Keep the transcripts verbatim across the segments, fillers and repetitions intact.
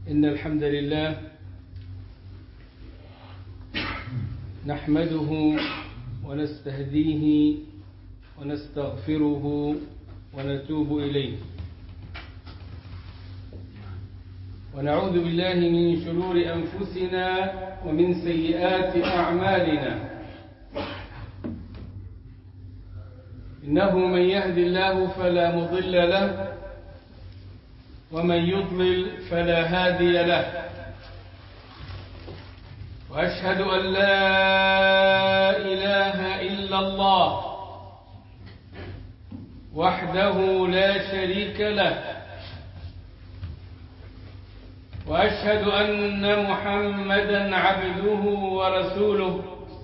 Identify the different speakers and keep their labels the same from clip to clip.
Speaker 1: إن الحمد لله نحمده ونستهديه ونستغفره ونتوب إليه، ونعوذ بالله من شرور أنفسنا ومن سيئات أعمالنا. إنه من يهد الله فلا مضل له، ومن يضلل فلا هادي له، وأشهد أن لا إله إلا الله وحده لا شريك له، وأشهد أن محمدا عبده ورسوله.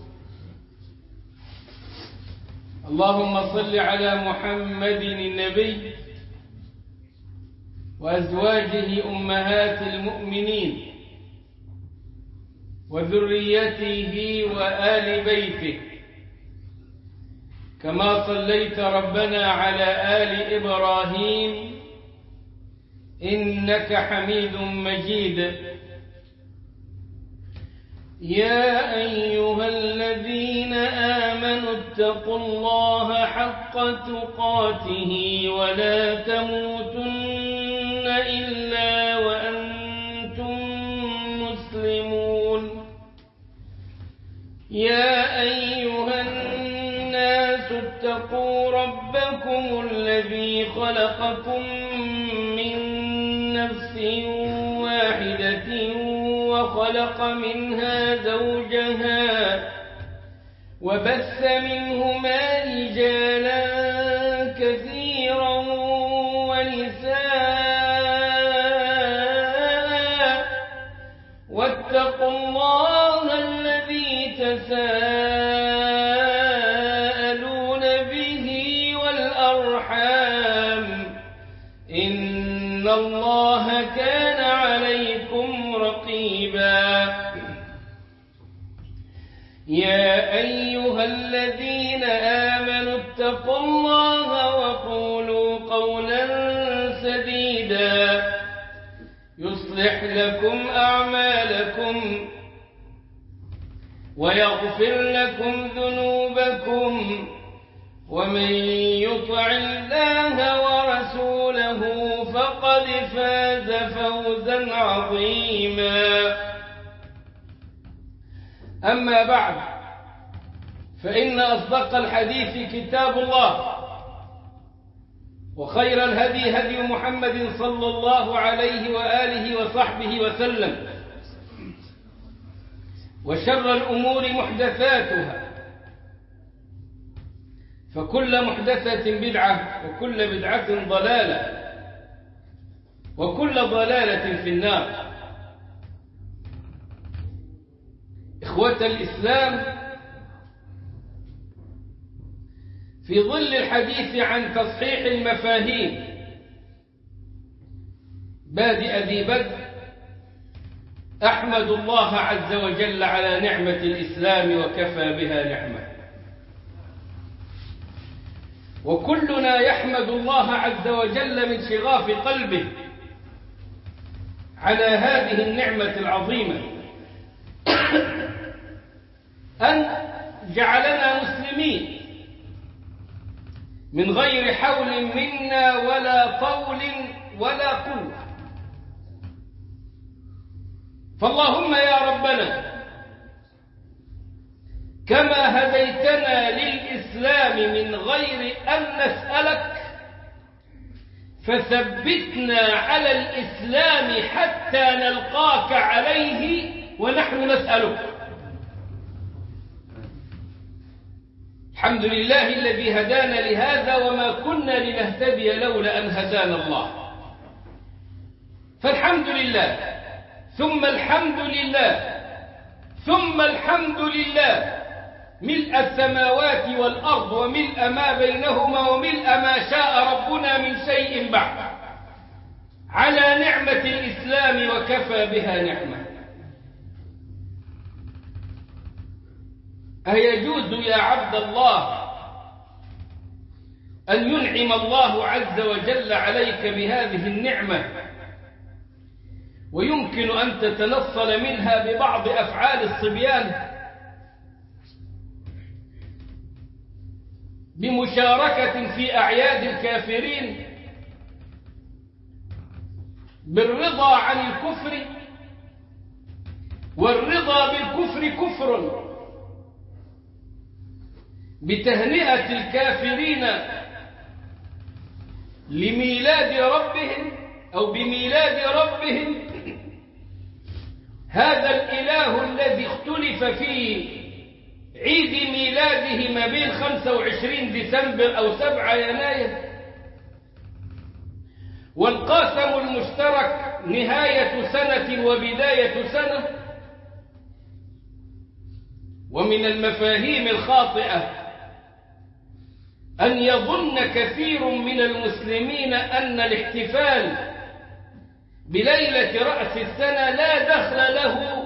Speaker 1: اللهم صل على محمد النبي وأزواجه أمهات المؤمنين وذريته وآل بيته، كما صليت ربنا على آل إبراهيم إنك حميد مجيد. يا أيها الذين آمنوا اتقوا الله حق تقاته ولا تموتن إلا وأنتم مسلمون. يا أيها الناس اتقوا ربكم الذي خلقكم من نفس واحدة وخلق منها زوجها وبث منهما رجالا كثيرا ونساء، واتقوا الله الذي تساءلون به والأرحام، إن الله كان عليكم رقيبا. يا أيها الذين آمنوا اتقوا الله وقولوا قولا سديدا يصلح لكم أعمالكم ويغفر لكم ذنوبكم، ومن يطع الله ورسوله فقد فاز فوزا عظيما. أما بعد، فإن أصدق الحديث كتاب الله، وخير الهدي هدي محمد صلى الله عليه وآله وصحبه وسلم، وشر الأمور محدثاتها، فكل محدثة بدعة وكل بدعة ضلالة وكل ضلالة في النار. إخوة الإسلام، في ظل الحديث عن تصحيح المفاهيم بادئ ذي بدء، أحمد الله عز وجل على نعمة الإسلام وكفى بها نعمة، وكلنا يحمد الله عز وجل من شغاف قلبه على هذه النعمة العظيمة، أن جعلنا مسلمين من غير حول منا ولا طول ولا قوة. فاللهم يا ربنا، كما هديتنا للإسلام من غير أن نسألك، فثبتنا على الإسلام حتى نلقاك عليه ونحن نسألك. الحمد لله الذي هدانا لهذا، وما كنا لنهتدي لولا أن هدانا الله. فالحمد لله ثم الحمد لله ثم الحمد لله، ملء السماوات والأرض وملء ما بينهما وملء ما شاء ربنا من شيء بعد، على نعمة الإسلام وكفى بها نعمة. أيجوز يا عبد الله أن ينعم الله عز وجل عليك بهذه النعمة ويمكن أن تتنصل منها ببعض أفعال الصبيان بمشاركة في أعياد الكافرين بالرضا عن الكفر، والرضا بالكفر كفر، بتهنئة الكافرين لميلاد ربهم أو بميلاد ربهم، هذا الإله الذي اختلف في عيد ميلاده ما بين خمسة وعشرين ديسمبر أو سبعة يناير، والقاسم المشترك نهاية سنة وبداية سنة. ومن المفاهيم الخاطئة أن يظن كثير من المسلمين أن الاحتفال بليلة رأس السنة لا دخل له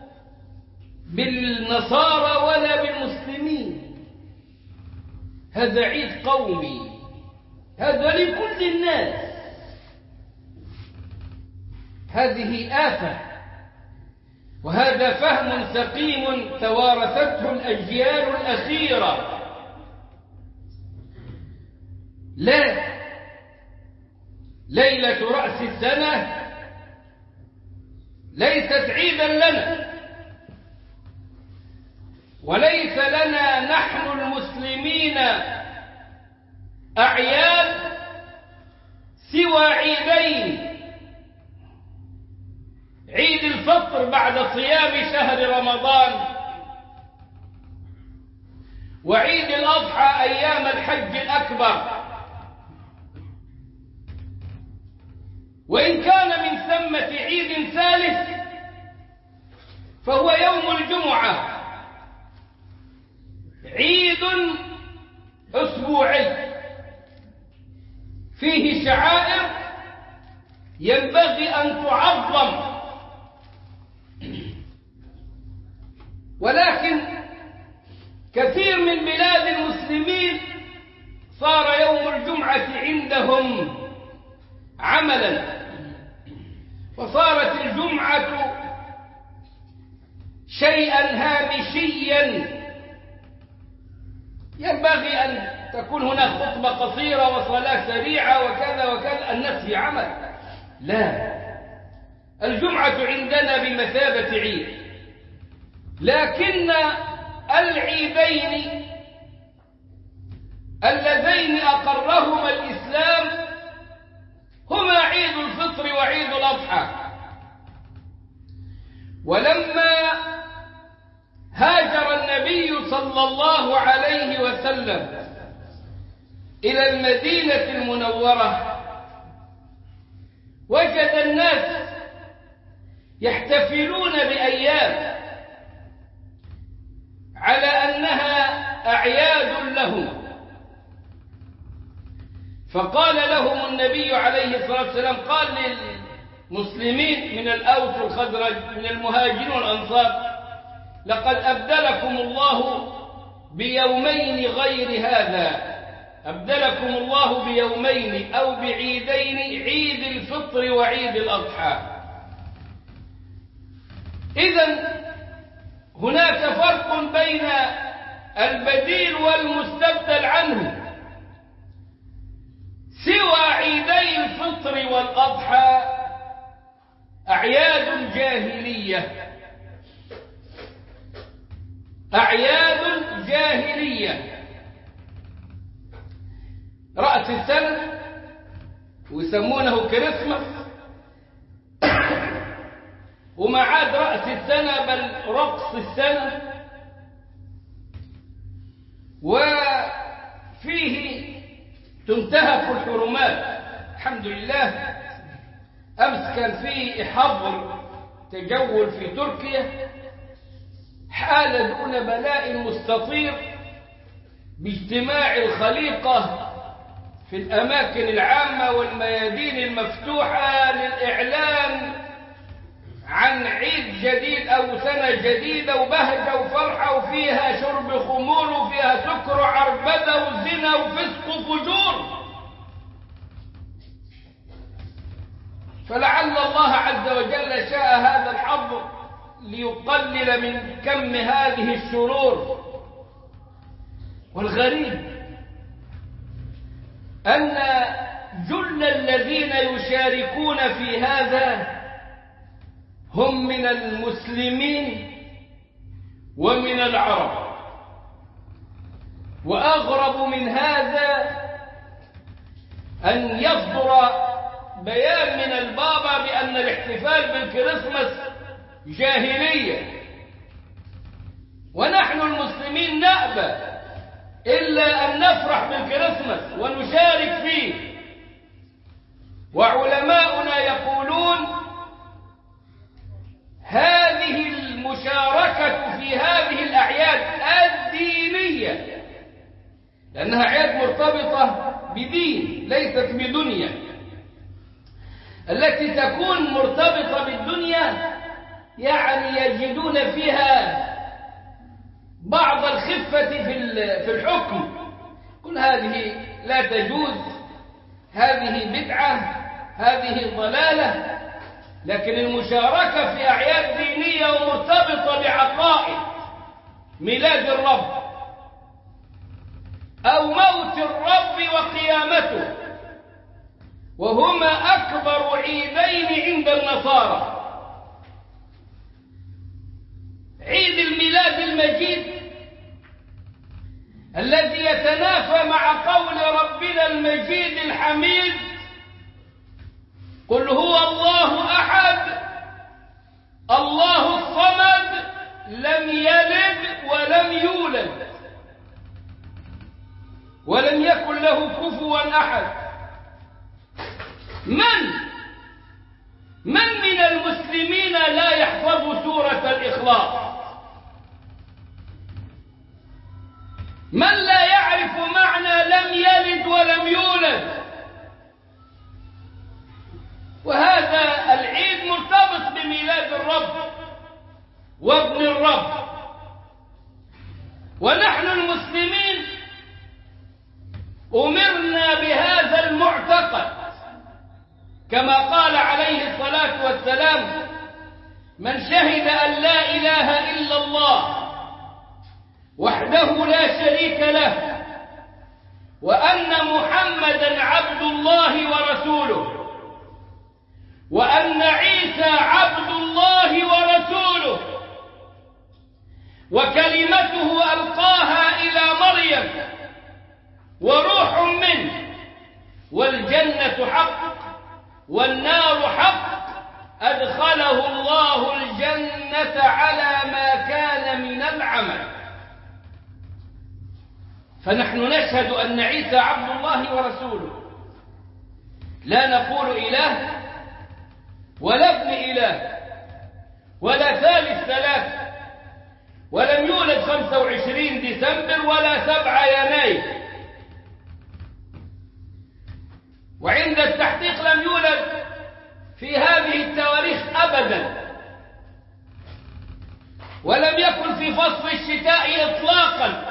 Speaker 1: بالنصارى ولا بالمسلمين، هذا عيد قومي، هذا لكل الناس. هذه آفة، وهذا فهم سقيم توارثته الأجيال الأخيرة. لا، ليلة رأس السنة ليست عيدا لنا، وليس لنا نحن المسلمين أعياد سوى عيدين: عيد الفطر بعد صيام شهر رمضان، وعيد الأضحى أيام الحج الأكبر. وإن كان من ثمة عيد ثالث فهو يوم الجمعة، عيد أسبوعي فيه شعائر ينبغي أن تعظم، ولكن كثير من بلاد المسلمين صار يوم الجمعة عندهم عملا، وصارت الجمعة شيئا هامشيا ينبغي أن تكون هناك خطبة قصيرة وصلاة سريعة وكذا وكذا، الناس في عمل. لا، الجمعة عندنا بمثابة عيد، لكن العيدين اللذين أقرهما الإسلام هما عيد الفطر وعيد الأضحى. ولما هاجر النبي صلى الله عليه وسلم إلى المدينة المنورة وجد الناس يحتفلون بأيام على أنها أعياد لهم، فقال لهم النبي عليه الصلاة والسلام، قال للمسلمين من الأوس والخزرج من المهاجرين والأنصار: لقد أبدلكم الله بيومين غير هذا، أبدلكم الله بيومين أو بعيدين، عيد الفطر وعيد الأضحى. إذن هناك فرق بين البديل والمستبدل عنه. سوى عيدي الفطر والأضحى أعياد جاهلية، أعياد جاهلية. رأس السنة ويسمونه كريسماس، وما عاد رأس السنة بل رقص السنة، وفيه تنتهك الحرمات. الحمد لله أمس كان في حظر تجول في تركيا، حال دون بلاء مستطير باجتماع الخليقة في الأماكن العامة والميادين المفتوحة للإعلان عن عيد جديد أو سنة جديدة، وبهجة وفرحة، وفيها شرب خمور وفيها سكر وعربدة وزنا وفسق وفجور. فلعل الله عز وجل شاء هذا الحظ ليقلل من كم هذه الشرور. والغريب أن جل الذين يشاركون في هذا هم من المسلمين ومن العرب. وأغرب من هذا أن يصدر بيان من البابا بأن الاحتفال بالكريسماس جاهلية، ونحن المسلمين نأبى إلا أن نفرح بالكريسماس ونشارك فيه. وعلماؤنا يقولون هذه المشاركة في هذه الأعياد الدينية، لأنها أعياد مرتبطة بدين ليست بدنيا، التي تكون مرتبطة بالدنيا يعني يجدون فيها بعض الخفة في الحكم. كل هذه لا تجوز، هذه بدعة، هذه ضلالة. لكن المشاركة في أعياد دينية ومرتبطة بعقائد ميلاد الرب أو موت الرب وقيامته، وهما أكبر عيدين عند النصارى، عيد الميلاد المجيد الذي يتنافى مع قول ربنا المجيد الحميد قل هو الله أحد الله الصمد لم يلد ولم يولد ولم يكن له كفوا أحد. من من من المسلمين لا يحفظ سورة الإخلاص؟ من لا يعرف معنى لم يلد ولم يولد؟ وهذا العيد مرتبط بميلاد الرب وابن الرب. ونحن المسلمين أمرنا بهذا المعتقد، كما قال عليه الصلاة والسلام من شهد أن لا إله إلا الله وحده لا شريك له وأن محمدا عبد الله ورسوله وأن عيسى عبد الله ورسوله وكلمته ألقاها إلى مريم وروح منه والجنة حق والنار حق أدخله الله الجنة على ما كان من العمل. فنحن نشهد أن عيسى عبد الله ورسوله، لا نقول إله ولا ابن إله ولا ثالث ثلاث، ولم يولد خمسة وعشرين ديسمبر ولا سبعة يناير، وعند التحقيق لم يولد في هذه التواريخ أبدا، ولم يكن في فصل الشتاء إطلاقا.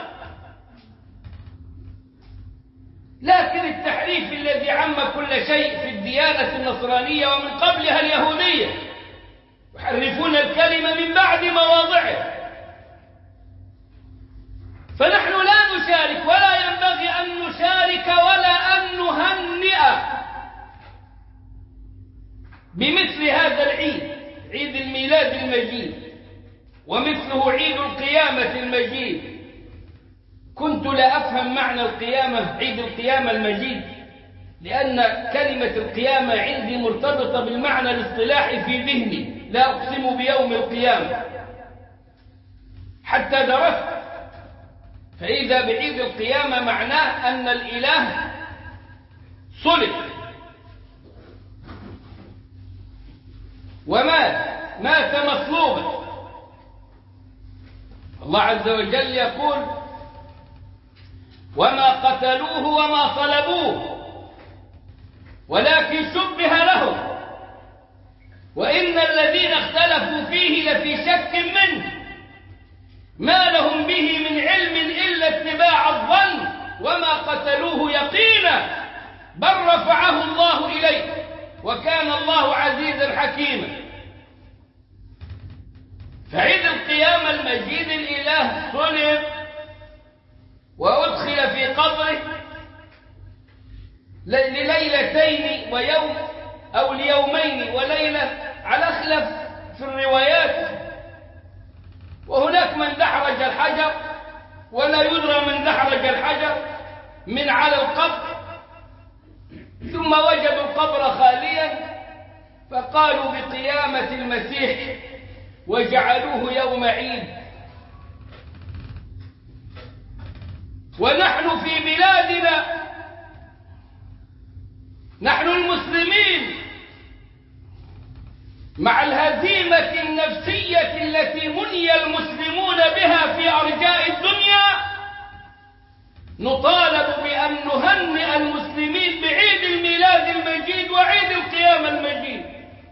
Speaker 1: لكن التحريف الذي عم كل شيء في الديانة النصرانية ومن قبلها اليهودية، يحرفون الكلمة من بعد مواضعه. فنحن لا نشارك ولا ينبغي أن نشارك ولا أن نهنئ بمثل هذا العيد، عيد الميلاد المجيد، ومثله عيد القيامة المجيد. كنت لا أفهم معنى القيامة، عيد القيامة المجيد، لأن كلمة القيامة عندي مرتبطة بالمعنى الاصطلاحي في ذهني، لا أقسم بيوم القيامة حتى درست، فإذا بعيد القيامة معناه أن الإله صلب ومات، مات مصلوبا. الله عز وجل يقول وما قتلوه وما صلبوه ولكن شبه لهم وإن الذين اختلفوا فيه لفي شك منه ما لهم به من علم إلا اتباع الظن وما قتلوه يقينا بل رفعه الله إليه وكان الله عزيزا حكيما. فعيد القيامة المجيد الإله صلب وأدخل في قبره لليلتين ويوم أو ليومين وليلة على خلاف في الروايات، وهناك من دحرج الحجر ولا يدرى من دحرج الحجر من على القبر، ثم وجدوا القبر خاليا فقالوا بقيامة المسيح وجعلوه يوم عيد. ونحن في بلادنا نحن المسلمين مع الهزيمة النفسية التي مني المسلمون بها في أرجاء الدنيا نطالب بأن نهنئ المسلمين بعيد الميلاد المجيد وعيد القيامة المجيد.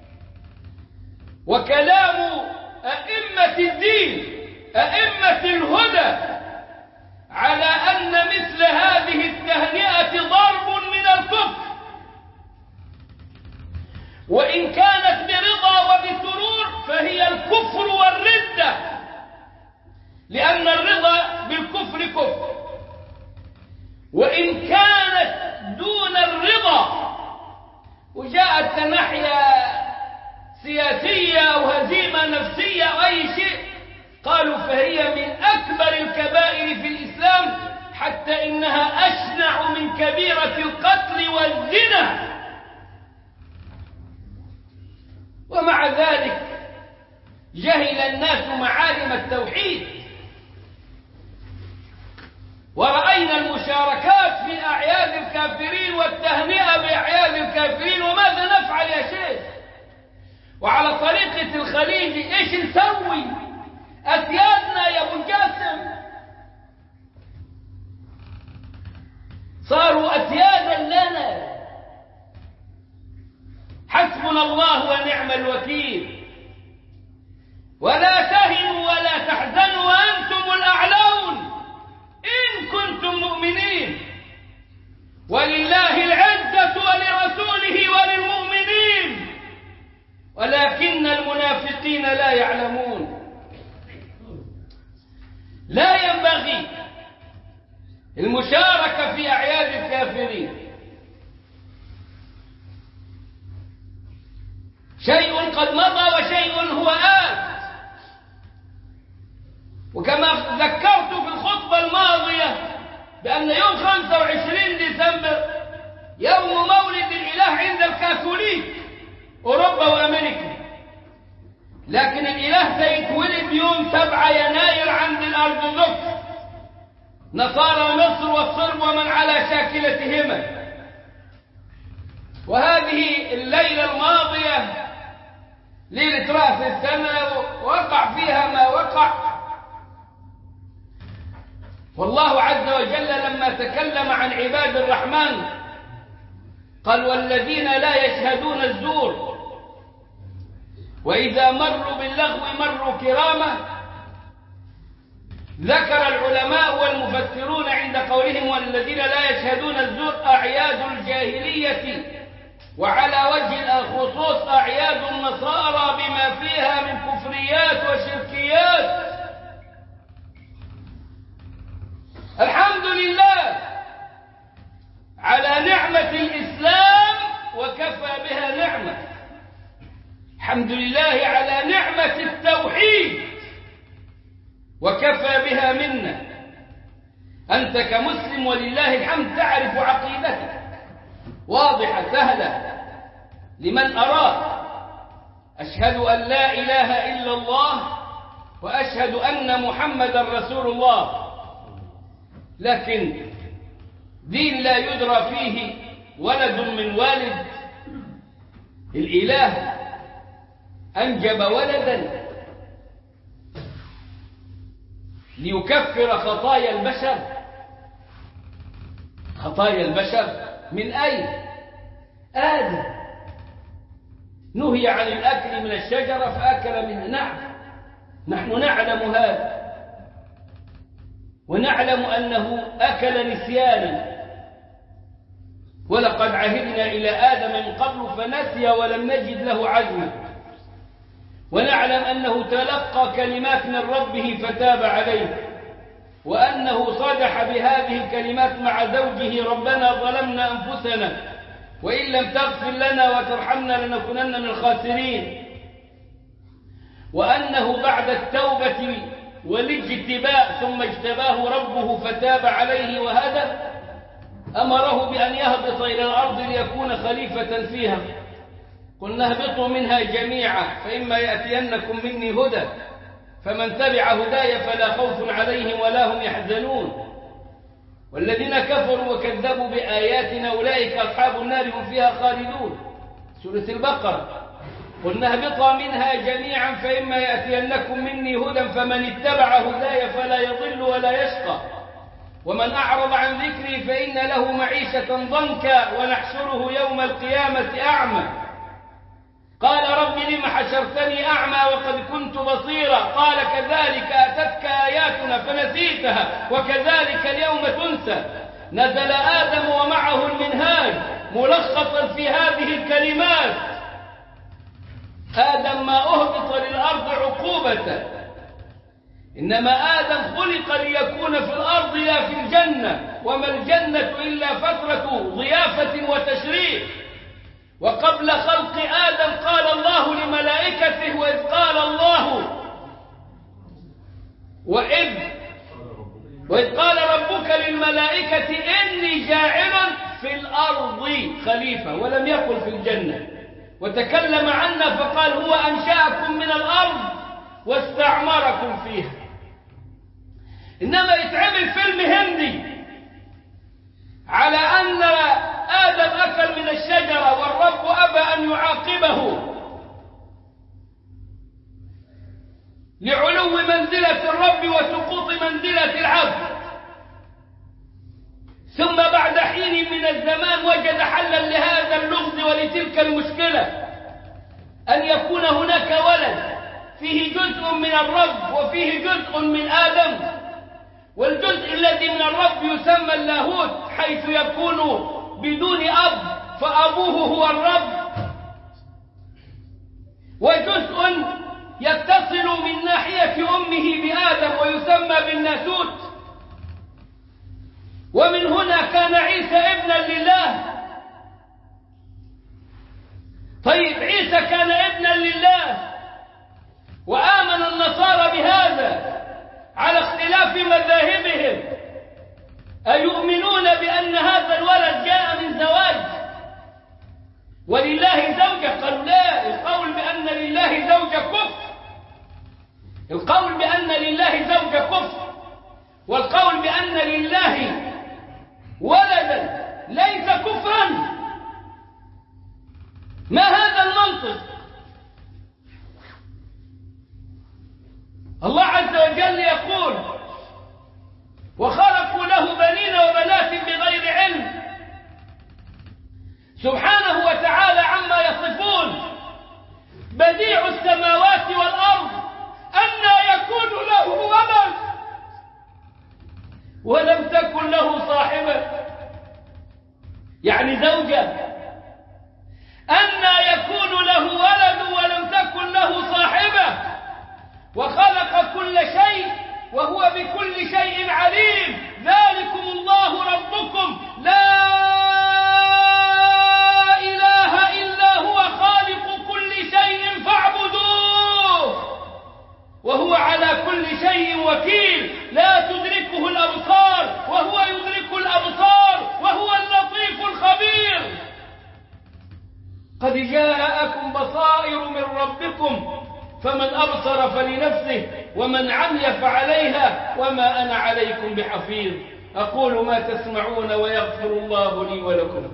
Speaker 1: وكلام أئمة الدين أئمة الهدى على أن مثل هذه التهنئة ضرب من الكفر، وإن كانت برضا وبسرور فهي الكفر والردة، لأن الرضا بالكفر كفر، وإن كانت دون الرضا وجاءت ناحية سياسية أو هزيمة نفسية أو أي شيء قالوا فهي من أكبر الكبائر في الإسلام، حتى إنها أشنع من كبيرة القتل والزنا. ومع ذلك جهل الناس معالم التوحيد، ورأينا المشاركات في أعياد الكافرين والتهنئة بأعياد الكافرين، وماذا نفعل يا شيخ؟ وعلى طريقة الخليج إيش نسوي؟ أسيادنا يا أبو القاسم صاروا أسيادا لنا، حسبنا الله ونعم الوكيل، ولا تهنوا ولا تحزنوا وأنتم الأعلون إن كنتم مؤمنين، ولله العزة ولرسوله وللمؤمنين ولكن المنافقين لا يعلمون. لا ينبغي المشاركة في أعياد الكافرين، شيء قد مضى وشيء هو آت. وكما ذكرت في الخطبة الماضية بأن يوم خمسة وعشرين ديسمبر يوم مولد الإله عند الكاثوليك أوروبا وأمريكا، لكن الإله سيتولد يوم سبعة يناير عند الأرثوذكس نصارى مصر والصرب ومن على شاكلتهما. وهذه الليلة الماضية ليلة رأس السنة وقع فيها ما وقع، والله عز وجل لما تكلم عن عباد الرحمن قال والذين لا يشهدون الزور وإذا مروا باللغو مروا كرامة. ذكر العلماء والمفسرون عند قولهم والذين لا يشهدون الزور أعياد الجاهلية، وعلى وجه الخصوص أعياد النصارى بما فيها من كفريات وشركيات. الحمد لله على نعمة الإسلام وكفى بها نعمة، الحمد لله على نعمة التوحيد وكفى بها منا. أنت كمسلم ولله الحمد تعرف عقيدتك واضحة سهلة لمن أراد، أشهد أن لا إله إلا الله وأشهد أن محمدا رسول الله. لكن دين لا يدرى فيه ولد من والد، الإله أنجب ولدا ليكفر خطايا البشر. خطايا البشر من أين؟ آدم نهي عن الأكل من الشجرة فأكل منها. نعم نحن نعلم هذا، ونعلم أنه أكل نسيانا، ولقد عهدنا إلى آدم من قبل فنسي ولم نجد له عزما. ونعلم أنه تلقى كلمات من ربه فتاب عليه، وأنه صدح بهذه الكلمات مع زوجه: ربنا ظلمنا أنفسنا وإن لم تغفر لنا وترحمنا لنكونن من الخاسرين. وأنه بعد التوبة والاجتباء ثم اجتباه ربه فتاب عليه وهدى، أمره بأن يهبط إلى الأرض ليكون خليفة فيها. قلنا اهبطوا منها جميعا فإما يأتينكم مني هدى فمن تبع هداي فلا خوف عليهم ولا هم يحزنون. والذين كفروا وكذبوا بآياتنا أولئك أصحاب النار هم فيها خالدون. سورة البقرة. قلنا اهبطا منها جميعا فإما يأتينكم مني هدى فمن اتبع هداي فلا يضل ولا يشقى ومن أعرض عن ذكري فإن له معيشة ضنكا ونحشره يوم القيامة أعمى. قال رب لم حشرتني أعمى وقد كنت بصيرا قال كذلك أتتك آياتنا فنسيتها وكذلك اليوم تنسى. نزل آدم ومعه المنهاج ملخصا في هذه الكلمات: آدم ما أهبط للأرض عقوبة، إنما آدم خلق ليكون في الأرض لا في الجنة، وما الجنة إلا فترة ضيافة وتشريف. وقبل خلق آدم قال الله لملائكته: وإذ قال الله وإذ وإذ قال ربك للملائكة إني جاعل في الأرض خليفة، ولم يقل في الجنة. وتكلم عنا فقال: هو أنشأكم من الأرض واستعمركم فيها. إنما يتعمل فيلم هندي على أن آدم أكل من الشجرة والرب أبى أن يعاقبه لعلو منزلة الرب وسقوط منزلة العبد، ثم بعد حين من الزمان وجد حلا لهذا اللغز ولتلك المشكلة: أن يكون هناك ولد فيه جزء من الرب وفيه جزء من آدم، والجزء الذي من الرب يسمى اللاهوت حيث يكون بدون أب فأبوه هو الرب، وجزء يتصل من ناحية أمه بآدم ويسمى بالناسوت. ومن هنا كان عيسى ابنا لله. طيب عيسى كان ابنا لله وآمن النصارى بهذا على اختلاف مذاهبهم. أيؤمنون بأن هذا الولد جاء من زواج ولله زوجة؟ قالوا لا، القول بأن لله زوجة كفر. القول بأن لله زوجة كفر، والقول بأن لله ولدا ليس كفرا. ما هذا المنطق؟ الله عز وجل يقول: وخلقوا له بنين وبنات بغير علم. سبحانه وتعالى عما يصفون. بديع السماوات والأرض أنى يكون له ولد ولم تكن له صاحبة، يعني زوجة. أنى يكون له ولد ولم تكن له صاحبة، وخلق كل شيء وهو بكل شيء عليم. ذلكم الله ربكم لا إله إلا هو خالق كل شيء فاعبدوه وهو على كل شيء وكيل. لا تدركه الأبصار وهو يدرك الأبصار وهو اللطيف الخبير. قد جاءكم بصائر من ربكم فمن أبصر فلنفسه ومن عمي فعليها وما أنا عليكم بحفيظ. أقول ما تسمعون ويغفر الله لي ولكم.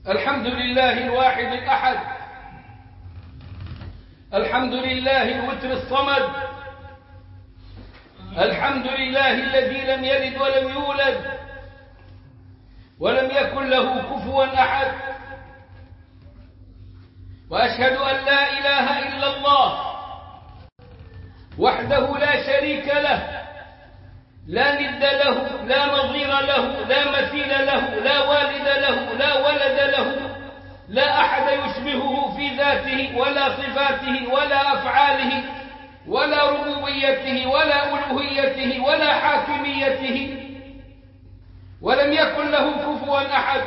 Speaker 1: الحمد لله الواحد الأحد، الحمد لله الوتر الصمد، الحمد لله الذي لم يلد ولم يولد ولم يكن له كفوا أحد، وأشهد أن لا إله إلا الله وحده لا شريك له، لا ند له، لا نظير له، لا مثيل له، لا والد له، لا ولد له، لا أحد يشبهه في ذاته ولا صفاته ولا أفعاله ولا ربوبيته ولا ألوهيته ولا حاكميته، ولم يكن له كفوا أحد.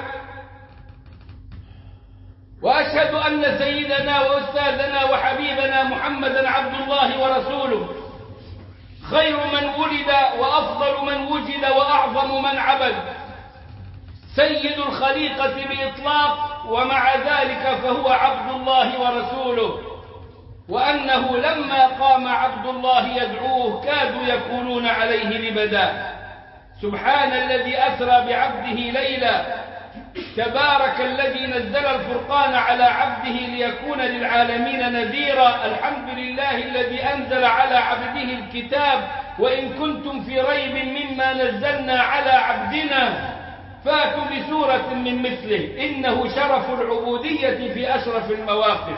Speaker 1: وأشهد أن سيدنا وأستاذنا وحبيبنا محمدا عبد الله ورسوله، خير من ولد وأفضل من وجد وأعظم من عبد، سيد الخليقة بإطلاق، ومع ذلك فهو عبد الله ورسوله، وأنه لما قام عبد الله يدعوه كادوا يكونون عليه لبدا. سبحان الذي أسرى بعبده ليلا، تبارك الذي نزل الفرقان على عبده ليكون للعالمين نذيرا. الحمد لله الذي أنزل على عبده الكتاب، وإن كنتم في ريب مما نزلنا على عبدنا فاتوا بسورة من مثله، إنه شرف العبودية في أشرف المواقف.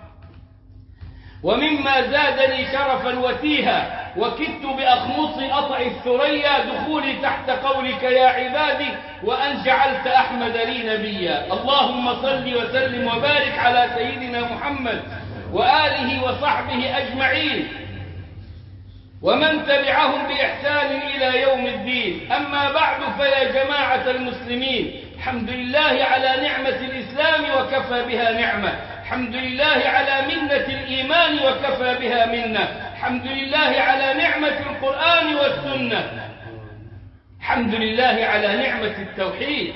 Speaker 1: ومما زادني شرفا وتيها وكدت بأخمص أطع الثريا دخولي تحت قولك يا عبادي، وأن جعلت أحمد لي نبيا. اللهم صل وسلم وبارك على سيدنا محمد وآله وصحبه أجمعين ومن تبعهم بإحسان إلى يوم الدين. أما بعد، فيا جماعة المسلمين، الحمد لله على نعمة الإسلام وكفى بها نعمة، الحمد لله على منة الإيمان وكفى بها منة، الحمد لله على نعمة القرآن والسنة، الحمد لله على نعمة التوحيد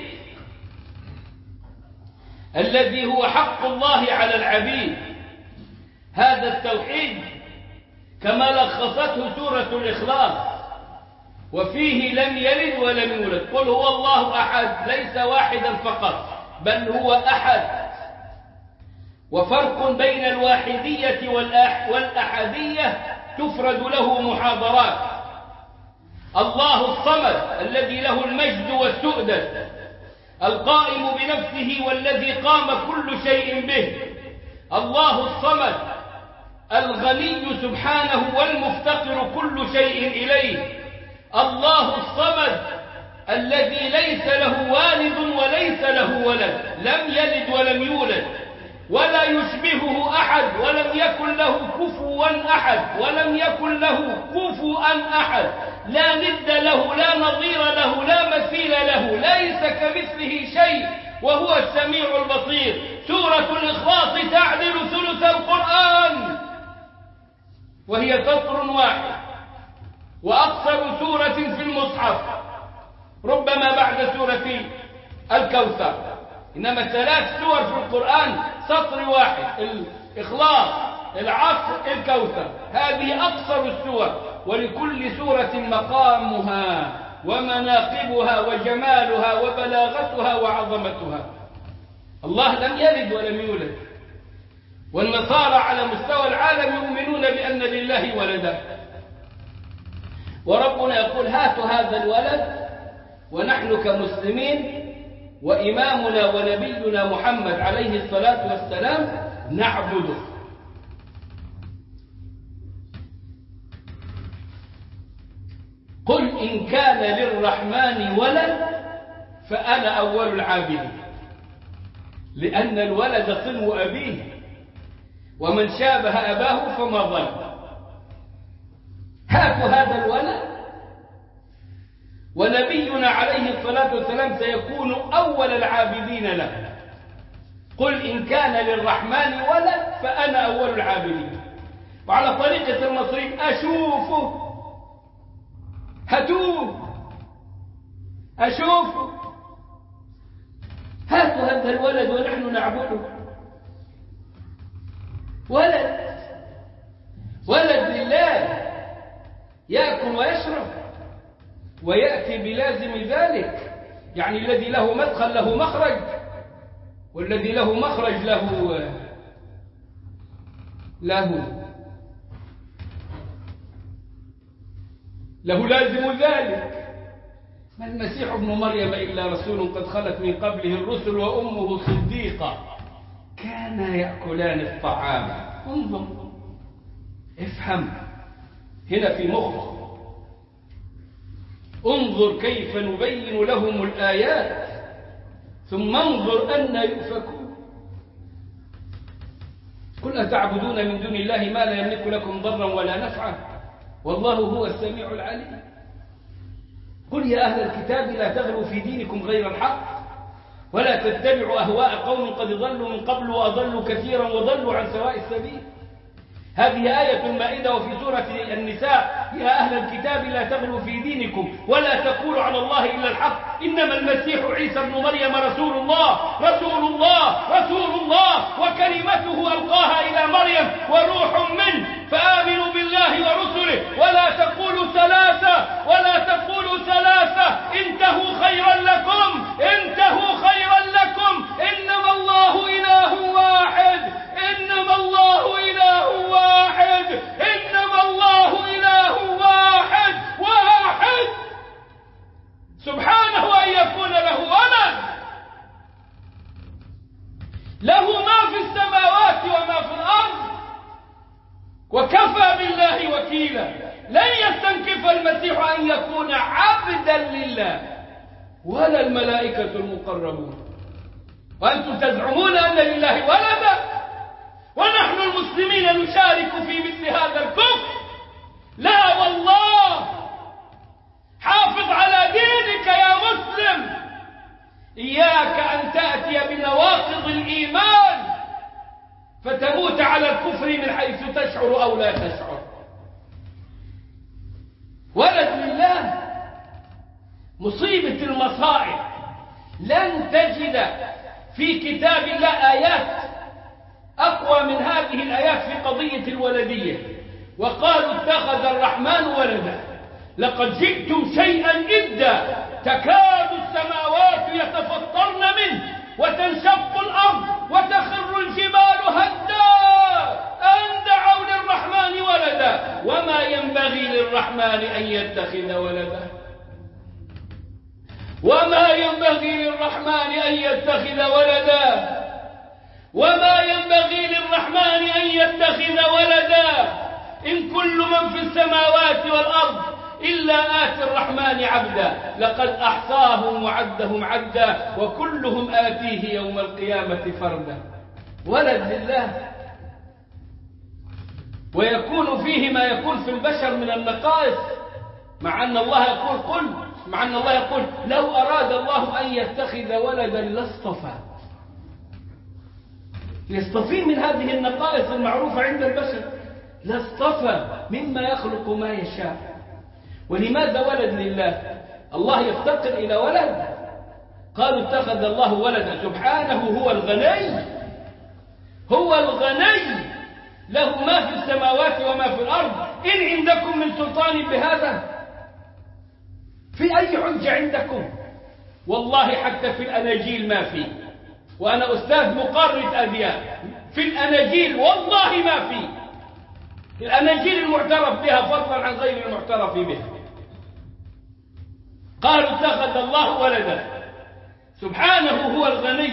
Speaker 1: الذي هو حق الله على العبيد. هذا التوحيد كما لخصته سورة الإخلاص، وفيه لم يلد ولم يولد. قل هو الله أحد، ليس واحدا فقط بل هو أحد. وفرق بين الواحدية والأحدية تفرد له محاضرات. الله الصمد الذي له المجد والسؤدد، القائم بنفسه والذي قام كل شيء به. الله الصمد الغني سبحانه والمفتقر كل شيء إليه. الله الصمد الذي ليس له والد وليس له ولد، لم يلد ولم يولد ولا يشبهه أحد، ولم يكن له كفوا أحد، ولم يكن له كفوا أحد، لا ند له، لا نظير له، لا مثيل له، ليس كمثله شيء وهو السميع البصير. سورة الإخلاص تعدل ثلث القرآن، وهي سطر واحد، وأقصر سورة في المصحف ربما بعد سورة الكوثر، إنما ثلاث سور في القرآن سطر واحد، الإخلاص، العصر، الكوثر، هذه أقصر السور، ولكل سورة مقامها ومناقبها وجمالها وبلاغتها وعظمتها. الله لم يلد ولم يولد، والنصارى على مستوى العالم يؤمنون بأن لله ولدا، وربنا يقول هاتوا هذا الولد ونحن كمسلمين وإمامنا ونبينا محمد عليه الصلاة والسلام نعبده. قل إن كان للرحمن ولد فأنا أول العابدين، لأن الولد صنو أبيه، ومن شابه أباه فما ظلم. هاتوا هذا الولد، ونبينا عليه الصلاة والسلام سيكون أول العابدين له. قل إن كان للرحمن ولد فأنا أول العابدين. وعلى طريقة المصريين أشوفه، هاتوه، أشوفه، هاتوا هذا الولد ونحن نعبده. ولد، ولد لله، يأكل ويشرب ويأتي بلازم ذلك، يعني الذي له مدخل له مخرج، والذي له مخرج له له له لازم ذلك. ما المسيح ابن مريم إلا رسول قد خلت من قبله الرسل وأمه صديقة كانا يأكلان الطعام. انظر افهم هنا في مخك، انظر كيف نبين لهم الآيات ثم انظر أن يؤفكون. قل أتعبدون من دون الله ما لا يملك لكم ضرا ولا نفعا والله هو السميع العليم. قل يا أهل الكتاب لا تغلوا في دينكم غير الحق ولا تتبعوا أهواء قوم قد ضلوا من قبل وأضلوا كثيرا وضلوا عن سواء السبيل. هذه آية المائدة. وفي سورة النساء يا أهل الكتاب لا تغلوا في دينكم ولا تقولوا على الله إلا الحق إنما المسيح عيسى ابن مريم رسول الله رسول الله رسول الله وكلمته ألقاها إلى مريم وروح منه فآمنوا بالله ورسله ولا تقولوا ثلاثة ولا تقولوا ثلاثة انتهوا خيرا لكم انتهوا خيرا لكم إنما الله إله واحد إنما الله إله واحد إنما الله إله واحد واحد سبحانه أن يكون له ولد له ما في السماوات وما في الأرض وكفى بالله وكيلا. لن يستنكف المسيح أن يكون عبدا لله ولا الملائكة المقربون وأنتم تزعمون أن لله ولدا ونحن المسلمين نشارك في مثل هذا الكفر. لا والله حافظ على دينك يا مسلم. إياك أن تأتي بنواقض الإيمان فتموت على الكفر من حيث تشعر أو لا تشعر. ولد لله مصيبة المصائب. لن تجد في كتاب الله آيات أقوى من هذه الآيات في قضية الولدية. وقالوا اتخذ الرحمن ولدا لقد جئتم شيئا إدا تكاد السماوات يتفطرن منه وتنشق الأرض وتخر الجبال هدا أن دعوا للرحمن ولدا وما ينبغي للرحمن أن يتخذ ولدا وما ينبغي للرحمن أن يتخذ ولدا وما ينبغي للرحمن أن يتخذ ولدا إن كل من في السماوات والأرض إلا آتي الرحمن عبدا لقد أحصاهم وعدهم عدا وكلهم آتيه يوم القيامة فردا. ولد لله ويكون فيه ما يكون في البشر من النقائص مع أن الله يقول قل مع أن الله يقول لو أراد الله أن يتخذ ولدا لاصطفى يصطفي من هذه النقائص المعروفة عند البشر لاصطفى مما يخلق ما يشاء. ولماذا ولد لله؟ الله يفتقر إلى ولد. قالوا اتخذ الله ولدا سبحانه هو الغني هو الغني له ما في السماوات وما في الأرض. إن عندكم من سلطان بهذا في أي حجة عندكم؟ والله حتى في الأناجيل ما في. وأنا أستاذ مقرد أديان في الأناجيل والله ما في. الأناجيل المعترف بها فضلا عن غير المعترف بها. قالوا اتخذ الله ولدا سبحانه هو الغني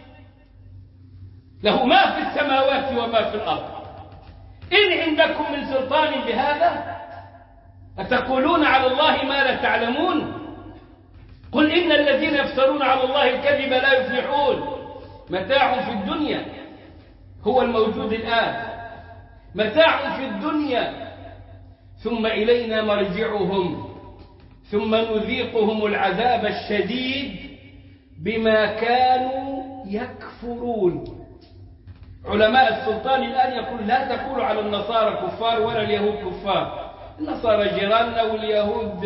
Speaker 1: له ما في السماوات وما في الأرض. إن عندكم من سلطان بهذا أتقولون على الله ما لا تعلمون. قل إن الذين يفترون على الله الكذب لا يفلحون. متاع في الدنيا هو الموجود الآن متاع في الدنيا ثم إلينا مرجعهم ثم نذيقهم العذاب الشديد بما كانوا يكفرون. علماء السلطان الآن يقول لا تقولوا على النصارى كفار ولا اليهود كفار. النصارى جيراننا واليهود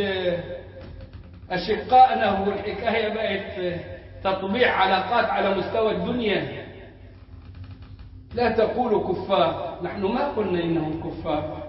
Speaker 1: أشقائنا والحكاية بقت تطبيع علاقات على مستوى الدنيا. لا تقولوا كفار. نحن ما قلنا إنهم كفار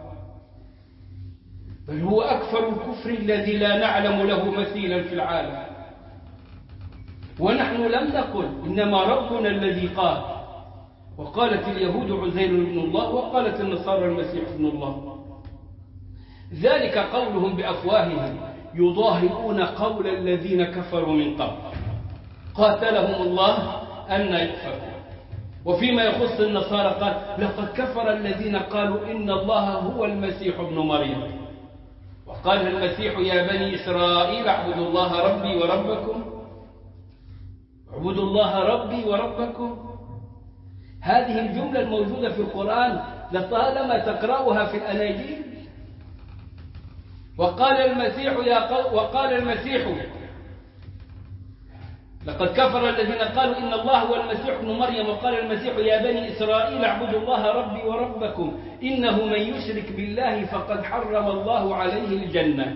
Speaker 1: بل هو أكثر الكفر الذي لا نعلم له مثيلا في العالم. ونحن لم نقل إنما ربنا الذي قال. وقالت اليهود عزير ابن الله، وقالت النصارى المسيح ابن الله. ذلك قولهم بأفواههم يضاهئون قول الذين كفروا من قبل قاتلهم الله أن يؤفكون. وفيما يخص النصارى قال لقد كفر الذين قالوا إن الله هو المسيح ابن مريم. وقال المسيح يا بني إسرائيل اعبدوا الله ربي وربكم، اعبدوا الله ربي وربكم. هذه الجملة الموجودة في القرآن لطالما تقرأها في الأناجيل. وقال المسيح يا قو... وقال المسيح لقد كفر الذين قالوا إن الله هو المسيح ابن مريم. وقال المسيح يا بني إسرائيل اعبدوا الله ربي وربكم إنه من يشرك بالله فقد حرم الله عليه الجنة.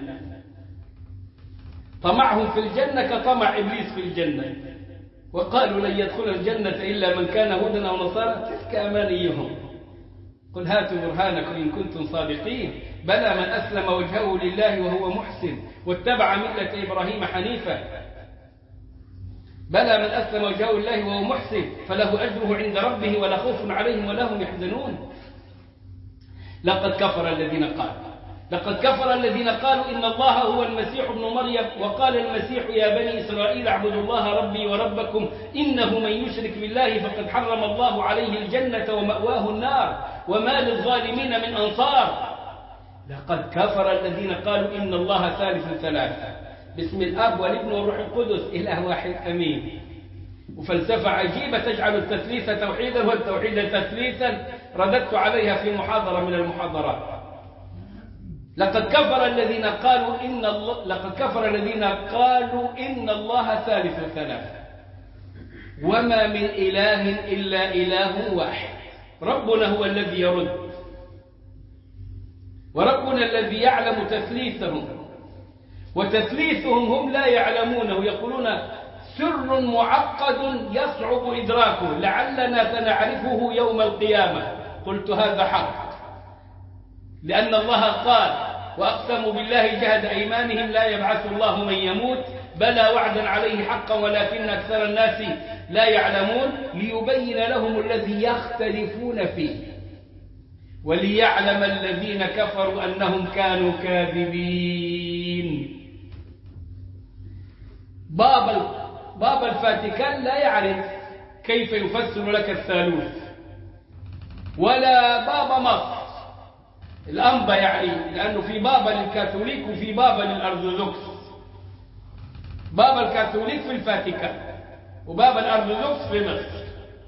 Speaker 1: طمعهم في الجنة كطمع إبليس في الجنة، وقالوا لن يدخل الجنة إلا من كان هودا أو نصارى، تلك أمانيهم. قل هاتوا برهانكم إن كنتم صادقين بلى من أسلم وجهه لله وهو محسن واتبع ملة إبراهيم حنيفا بلى من أسلم وجهه لله وهو محسن فله أجره عند ربه ولا خوف عليهم ولا هم يحزنون. لقد كفر الذين قالوا لقد كفر الذين قالوا إن الله هو المسيح ابن مريم. وقال المسيح يا بني إسرائيل اعبدوا الله ربي وربكم إنه من يشرك بالله فقد حرم الله عليه الجنة ومأواه النار وما للظالمين من أنصار. لقد كفر الذين قالوا إن الله ثالث ثلاثة باسم الأب والابن والروح القدس إله واحد أمين. وفلسفة عجيبة تجعل التثليث توحيدا والتوحيد تثليثا، رددت عليها في محاضرة من المحاضرات. لقد كفر الذين قالوا إن الله لقد كفر الذين قالوا إن الله ثالث ثلاثة وما من إله إلا إله واحد. ربنا هو الذي يرد، وربنا الذي يعلم تثليثهم، وتثليثهم هم لا يعلمونه. يقولون سر معقد يصعب إدراكه لعلنا سنعرفه يوم القيامة. قلت هذا حق، لأن الله قال وأقسموا بالله جهد أيمانهم لا يبعث الله من يموت بلى وعدا عليه حقا ولكن أكثر الناس لا يعلمون ليبين لهم الذي يختلفون فيه وليعلم الذين كفروا أنهم كانوا كاذبين. باب باب الفاتيكان لا يعرف كيف يفسر لك الثالوث، ولا باب مصر الأنبا يعني، لأنه في بابا للكاثوليك وفي بابا للأرثوذكس. بابا الكاثوليك في الفاتيكان وبابا الأرثوذكس في مصر.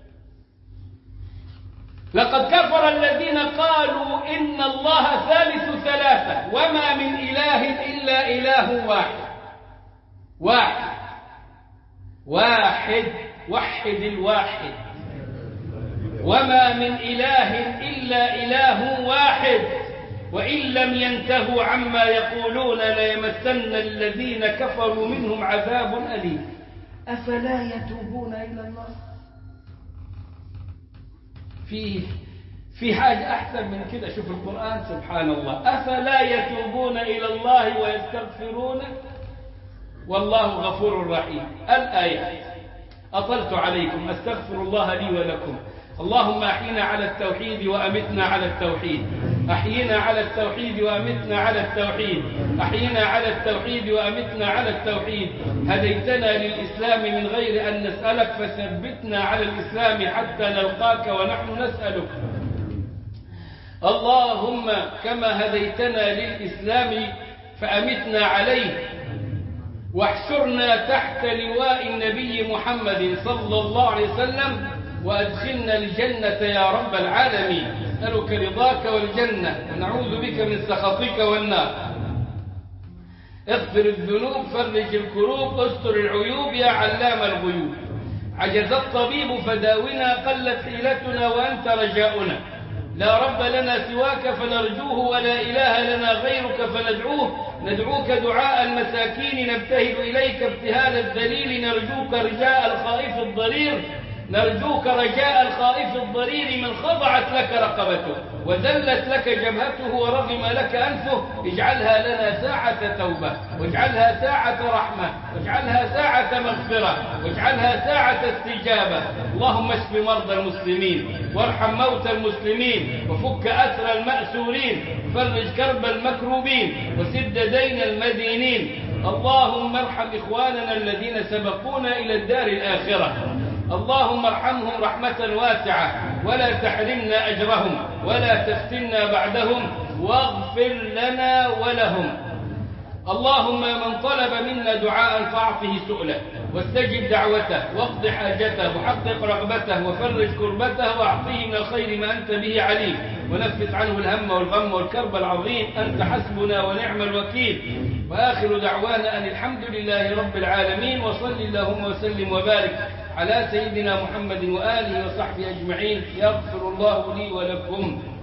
Speaker 1: لقد كفر الذين قالوا إن الله ثالث ثلاثة وما من إله إلا إله واحد. واحد واحد وحد الواحد. وما من إله إلا إله واحد وإن لم ينتهوا عما يقولون ليمسن الذين كفروا منهم عذاب أليم. أفلا يتوبون إلى الله؟ في في حاجة أحسن من كده. شوف القرآن سبحان الله. أفلا يتوبون إلى الله ويستغفرونه والله غفور رحيم. الآيات. أطلت عليكم، أستغفر الله لي ولكم. اللهم أحينا على التوحيد وأمتنا على التوحيد. أحينا على التوحيد وأمتنا على التوحيد. أحينا على التوحيد وأمتنا على التوحيد. هديتنا للإسلام من غير أن نسألك فثبتنا على الإسلام حتى نلقاك ونحن نسألك. اللهم كما هديتنا للإسلام فأمتنا عليه واحشرنا تحت لواء النبي محمد صلى الله عليه وسلم وأدخلنا الجنة يا رب العالمين. نسألك رضاك والجنة ونعوذ بك من سخطك والنار. اغفر الذنوب، فرج الكروب، استر العيوب يا علام الغيوب. عجز الطبيب فداونا، قلت حيلتنا وأنت رجاؤنا. لا رب لنا سواك فنرجوه ولا إله لنا غيرك فندعوه. ندعوك دعاء المساكين، نبتهل إليك ابتهال الذليل، نرجوك رجاء الخائف الضرير. نرجوك رجاء الخائف الضرير من خضعت لك رقبته وذلت لك جبهته ورغم لك أنفه. اجعلها لنا ساعة توبة، واجعلها ساعة رحمة، واجعلها ساعة مغفرة، واجعلها ساعة استجابة. اللهم اشف مرضى المسلمين، وارحم موتى المسلمين، وفك أسر المأسورين، وفرج كرب المكروبين، وسد دين المدينين. اللهم ارحم إخواننا الذين سبقونا إلى الدار الآخرة. اللهم ارحمهم رحمة واسعة، ولا تحرمنا أجرهم، ولا تفتنا بعدهم، واغفر لنا ولهم. اللهم من طلب منا دعاء فاعطه سؤله، واستجب دعوته، واقض حاجته، وحقق رغبته، وفرج كربته، واعطيه من الخير ما أنت به عليم، ونفس عنه الهم والغم والكرب العظيم. أنت حسبنا ونعم الوكيل. وآخر دعوانا أن الحمد لله رب العالمين، وصل اللهم وسلم وبارك على سيدنا محمد وآله وصحبه أجمعين. يغفر الله لي ولكم.